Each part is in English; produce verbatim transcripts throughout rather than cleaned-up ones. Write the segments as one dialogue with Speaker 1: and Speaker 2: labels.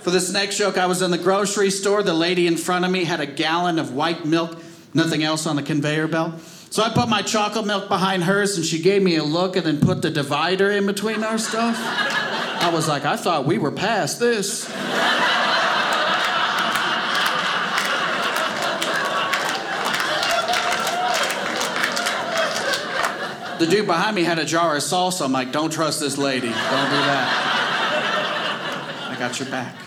Speaker 1: For this next joke, I was in the grocery store. The lady in front of me had a gallon of white milk, nothing else on the conveyor belt. So I put my chocolate milk behind hers, and she gave me a look and then put the divider in between our stuff. I was like, I thought we were past this. The dude behind me had a jar of salsa. I'm like, don't trust this lady. Don't do that. I got your back.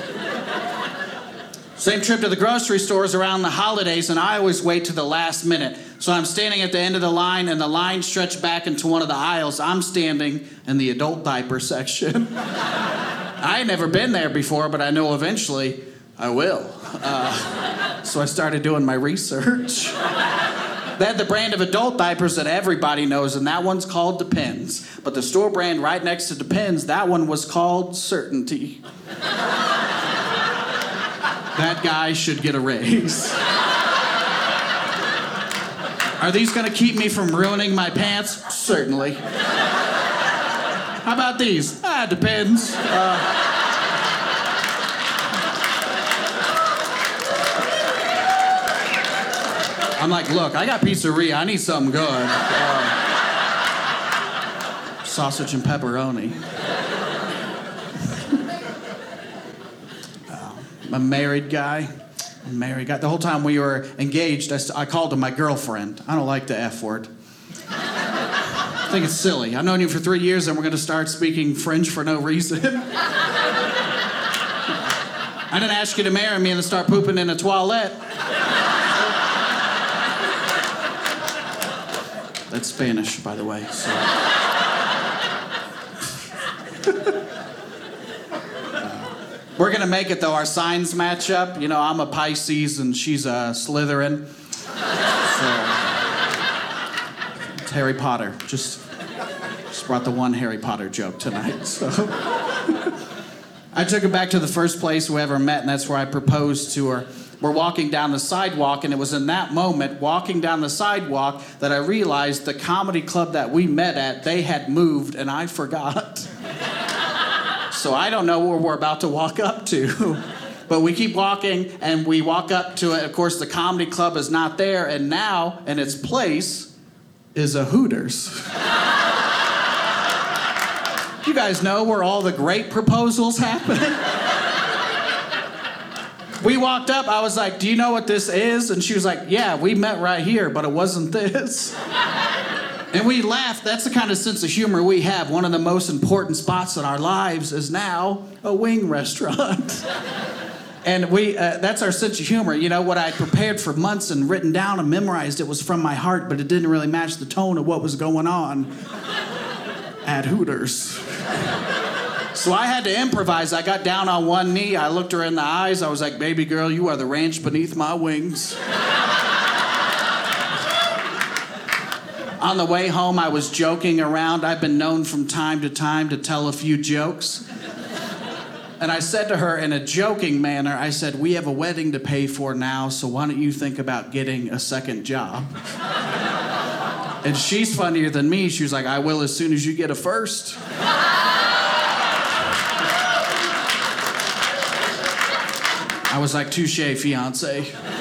Speaker 1: Same trip to the grocery stores around the holidays, and I always wait to the last minute. So I'm standing at the end of the line, and the line stretched back into one of the aisles. I'm standing in the adult diaper section. I had never been there before, but I know eventually I will. Uh, so I started doing my research. They had the brand of adult diapers that everybody knows, and that one's called Depends. But the store brand right next to Depends, that one was called Certainty. That guy should get a raise. Are these gonna keep me from ruining my pants? Certainly. How about these? Ah, depends. Uh, I'm like, look, I got pizzeria. I need something good. Uh, sausage and pepperoni. uh, I'm a married guy. I'm a married guy. The whole time we were engaged, I, I called him my girlfriend. I don't like the F word. I think it's silly. I've known you for three years and we're going to start speaking French for no reason. I didn't ask you to marry me and then start pooping in a toilet. That's Spanish, by the way. So. uh, we're going to make it, though. Our signs match up. You know, I'm a Pisces and she's a Slytherin. So, it's Harry Potter. Just, just brought the one Harry Potter joke tonight. So. I took her back to the first place we ever met, and that's where I proposed to her. We're walking down the sidewalk, and it was in that moment, walking down the sidewalk, that I realized the comedy club that we met at, they had moved, and I forgot. So I don't know where we're about to walk up to. But we keep walking, and we walk up to it. Of course, the comedy club is not there, and now, in its place, is a Hooters. You guys know where all the great proposals happen? We walked up, I was like, do you know what this is? And she was like, yeah, we met right here, but it wasn't this. And we laughed. That's the kind of sense of humor we have. One of the most important spots in our lives is now a wing restaurant. And we uh, that's our sense of humor. You know, what I prepared for months and written down and memorized, it was from my heart, but it didn't really match the tone of what was going on at Hooters. So I had to improvise. I got down on one knee. I looked her in the eyes. I was like, baby girl, you are the ranch beneath my wings. On the way home, I was joking around. I've been known from time to time to tell a few jokes. And I said to her in a joking manner, I said, we have a wedding to pay for now, so why don't you think about getting a second job? And she's funnier than me. She was like, I will as soon as you get a first. I was like, touche, fiance.